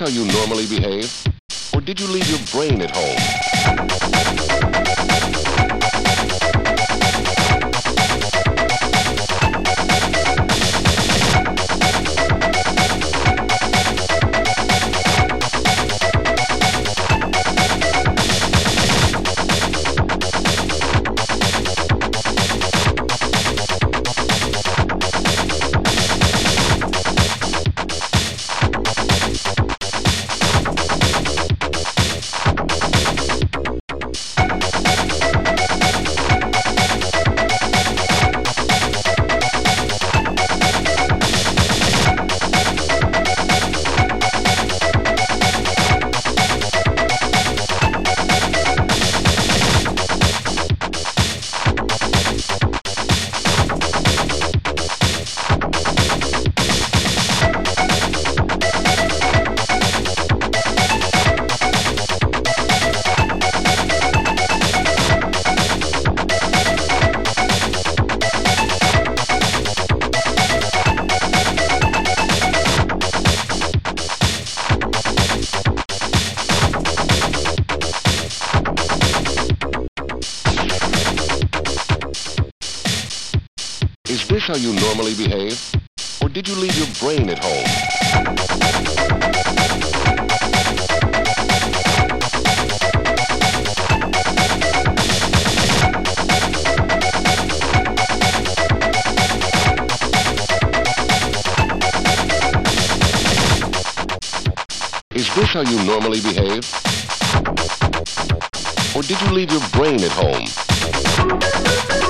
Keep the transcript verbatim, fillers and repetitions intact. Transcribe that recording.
how you normally behave? Or did you leave your brain at home? Is this how you normally behave? Or did you leave your brain at home? Is this how you normally behave? Or did you leave your brain at home?